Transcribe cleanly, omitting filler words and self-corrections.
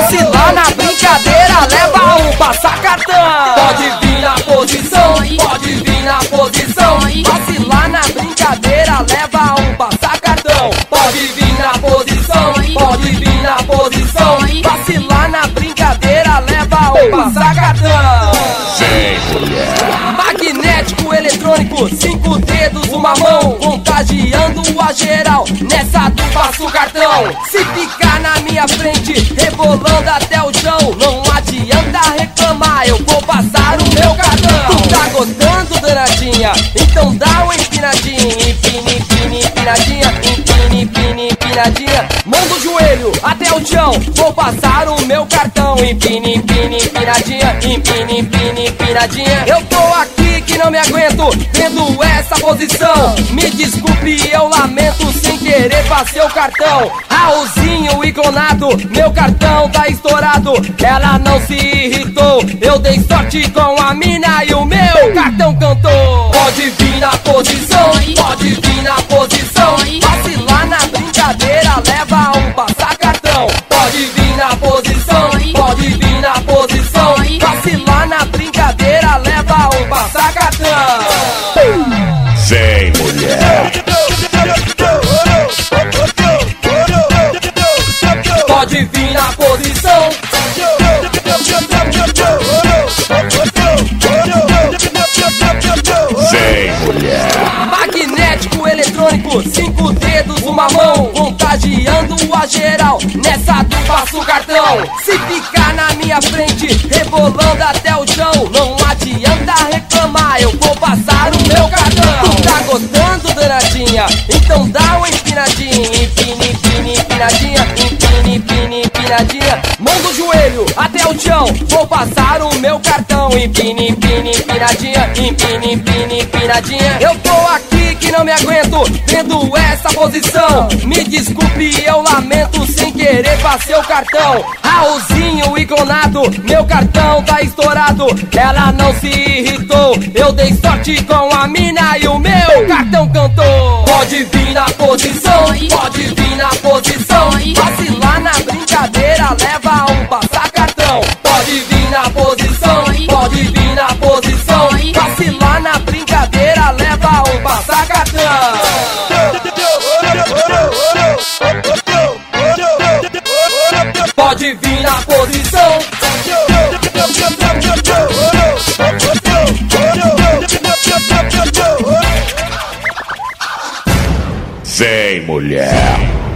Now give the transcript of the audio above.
Vacilar na brincadeira, leva um passa cartão. Pode vir na posição, pode vir na posição. Vacilar na brincadeira, leva um passa cartão. Pode vir na posição, pode vir na posição. Vacilar na brincadeira, leva um passa cartão. Magnético, eletrônico, 5 dedos, uma mão, contagiando a geral. Nessa tu passo o cartão. Se ficar na minha frente, rebolando até o chão, não adianta reclamar, eu vou passar o meu cartão. Tu tá gostando, danadinha? Então dá uma empinadinha. Empine, empine, empinadinha. Empine, empine, empinadinha. Manda o joelho até o chão, vou passar o meu cartão. Empine, empine, empinadinha. Empine, empine, empinadinha. Eu tô aqui que não me aguento vendo essa posição. Me desculpe, eu lamento, sem querer passei o cartão. Raulzinho e clonado, meu cartão tá estourado. Ela não se irritou, eu dei sorte com a mina e o meu cartão cantou. Pode vir na posição, pode vir na posição. Vacilar na brincadeira, leva um passa cartão. Pode vir na posição, pode vir na posição. Vacilar na brincadeira, leva um passa cartão. Sem mulher. Pode vir na posição. Sem mulher. Magnético, eletrônico, 5 dedos, uma mão, contagiando a geral. Nessa tu passo o cartão. Se ficar na minha frente, rebolando até o chão, não adianta reclamar, eu vou passar o meu cartão. Tu tá gostando, danadinha? Então dá uma empinadinha. Empine, empine, empinadinha. Empine, empine, empinadinha. Manda o joelho até o chão, vou passar o meu cartão. Empine, empine, empinadinha. Empine, empine, empinadinha. Eu tô aqui que não me aguento vendo essa posição. Me desculpe, eu lamento, sem querer passei o cartão. Raulzinho e clonado, meu cartão tá estourado. Ela não se irritou, eu dei sorte com a mina e o meu cartão cantou. Pode vir na posição, pode vir na posição. Vacilar na brincadeira, leva um passa cartão. Pode vir na posição, pode vir na posição. Vacilar na brincadeira, leva um passa cartão. Pode vir na posição. Sem mulher.